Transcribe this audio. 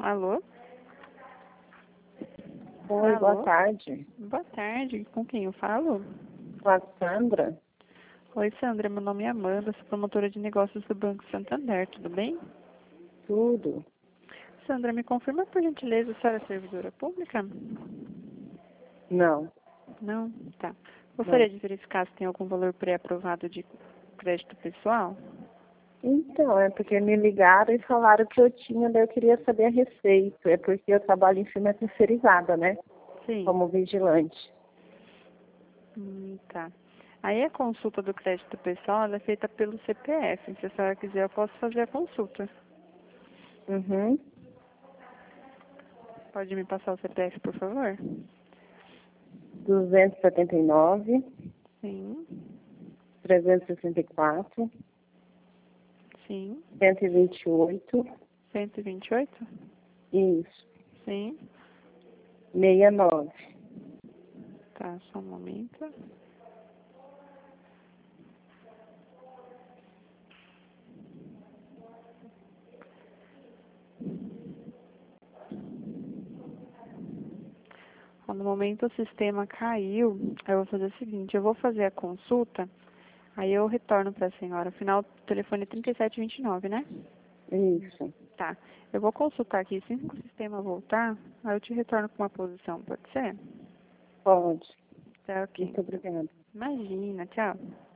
Alô? Oi, Alô? boa tarde. Boa tarde. Com quem eu falo? Com a Sandra? Oi, Sandra. Meu nome é Amanda. Sou promotora de negócios do Banco Santander. Tudo bem? Tudo? Sandra, me confirma, por gentileza, a senhora é servidora pública? Não, Não? Tá. não. Gostaria de verificar se tem algum valor pré-aprovado de crédito pessoal? Então, é porque me ligaram e falaram que eu tinha, daí eu queria saber a receita. É porque eu trabalho em firma terceirizada, né? Sim. Como vigilante. Tá. Aí a consulta do crédito pessoal ela é feita pelo CPF. Se a senhora quiser, eu posso fazer a consulta. Uhum. Pode me passar o CPF, por favor? 279, Sim. 364, Sim. 128, 128? isso, Sim. 69. Tá, só um momento. Ó, no momento o sistema caiu. Eu vou fazer o seguinte, eu vou fazer a consulta, aí eu retorno para a senhora. Final do telefone é 3729, né? Isso, Tá. Eu vou consultar aqui. Se o sistema voltar, aí eu te retorno com uma posição, pode ser? pode. Tá, ok. Muito obrigada. Imagina, tchau.